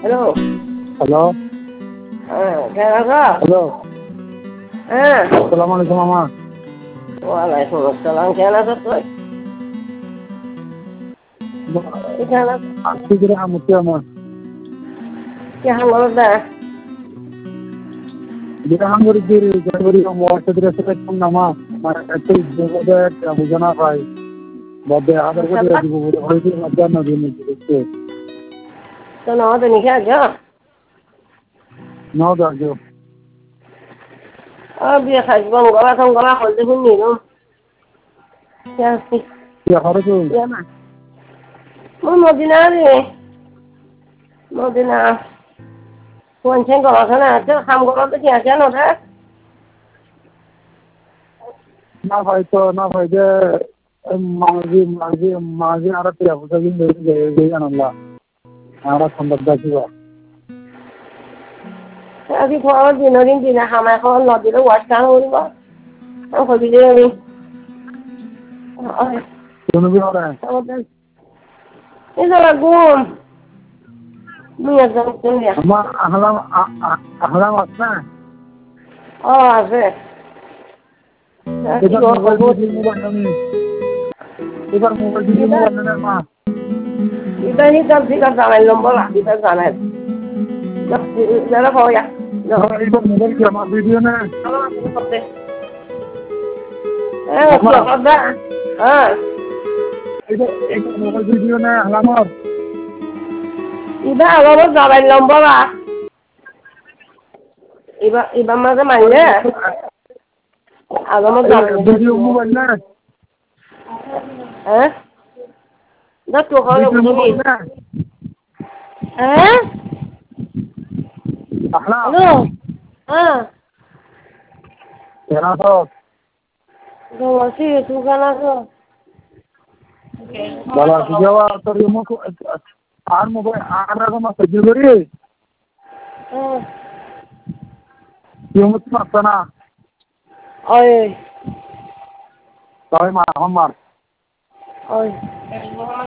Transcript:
Hello. Hello কেমন আছো? Hello হ্যাঁ। আসসালামু আলাইকুম মামা। ওয়ালাইকুম আসসালাম। কেমন আছো তুই? কেমন আছো? আজকে করে আমতি আমার কেমন বলো দা? যেটা হাঙ্গরি দিরি জানুয়ারি ওয়ার্ষে দিরে সেটা নামা মানে একটা দেবদের বুঝনা পাই বদে আদার করে দিব বলে হইছে মধ্যন দিন দিতে তো না তো নিখা যা। নাও দাও বিয়ে খাইব গলা থম গলা হলদে শুনি নো। কি হারে তো মই মদিনা রে। মদিনা। কোন ছেন গলা খানা আছে খাম গলা তো কি আছে না রে? না ভাই যে মাঝি আর টিয়া বুঝা দিন দেই জানালা আর সম্বন্ধ আছে আজি ঘৰৰ দিন দিনা খামাই এখন নদীলৈ ৱাছ কাম কৰিব। ভাবিলে আমি কোন বিহারে এই জায়গা ঘুম মুই একদম শুনিয়া আমা আহলাম আছে আছে এবার মোবাইল দিয়ে মোবাইল না মা ইবাৰ হিচাপ চিকাপ জানাই ল'ম ব'লা ইবাৰ জানাই যারা পাওয়া যায় এবার মোবাইল কি আমার ভিডিও না হ্যাঁ এবার মোবাইল ভিডিও না আমার ইবাৰ আগত জানাই ল'ম ব'লা ইবাৰ মাঝে মাৰিলে আগমত ভিডিও মোবাইল না হ্যাঁ দা তো হলো বুঝলি হ্যাঁ হ্যালো হ্যাঁ কেনা তো আছি তুই কেন আছো বলা যাওয়া তোর মুখ আর মোবাইল আর রকম আছে জুরি হ্যাঁ কেমন আছে না ওই তাই মা আমার ওই